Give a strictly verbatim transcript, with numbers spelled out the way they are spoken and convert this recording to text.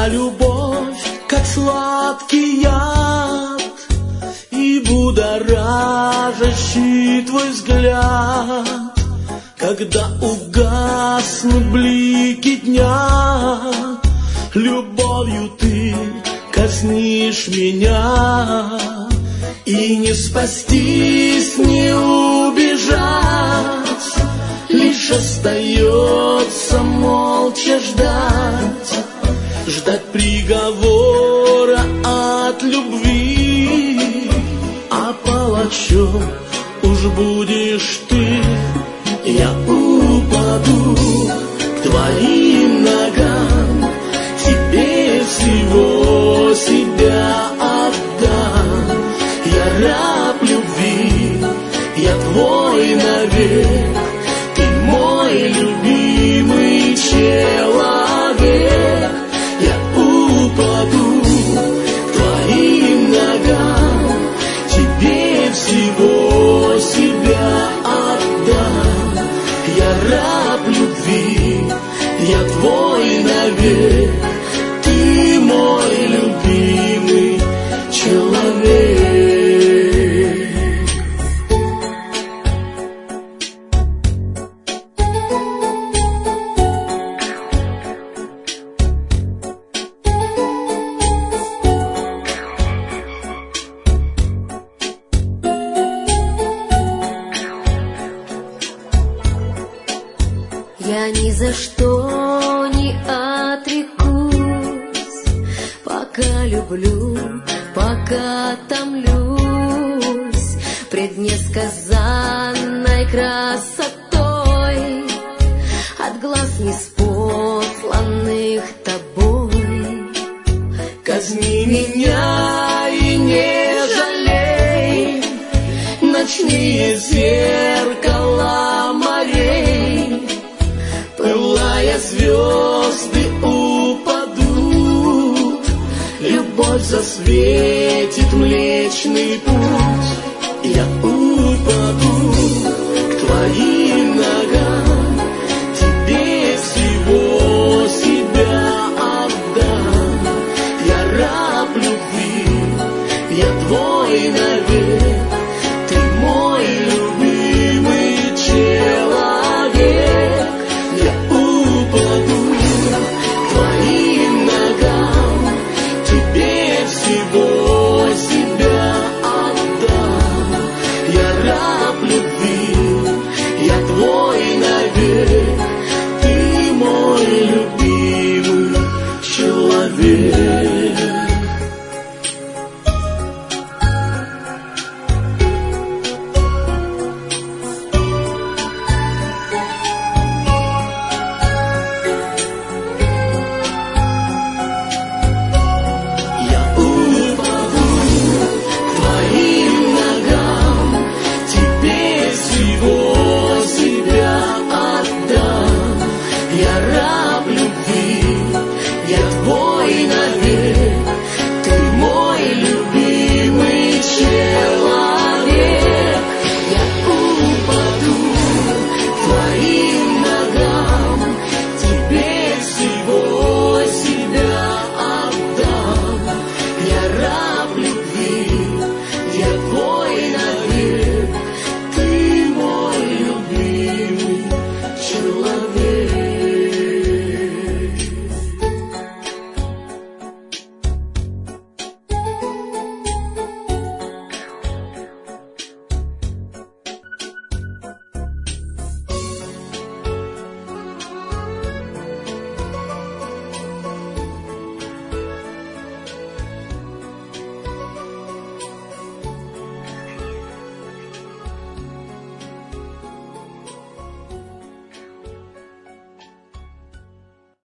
Моя любовь, как сладкий яд, и будоражащий твой взгляд, когда угаснут блики дня, любовью ты коснешь меня, и не спастись, не убежать, лишь остается молча ждать, ждать приговора от любви, а палачом уж будешь ты. Я упаду к твоим ногам, тебе всего себя отдам. Я раб любви, я твой навек, ты мой любимый человек. Я упаду к твоим ногам, тебе всего себя отдам. Я раб любви, я твой навек, ты мой любимый человек. Я ни за что не отрекусь, пока люблю, пока томлюсь пред несказанной красотой от глаз неспосланных тобой. Казни меня и не жалей, ночные зеркала морей, пылая звезды упадут, любовь засветит Млечный Путь. Я упаду к твоим ногам, тебе всего себя отдам. Я раб любви, я твой навек.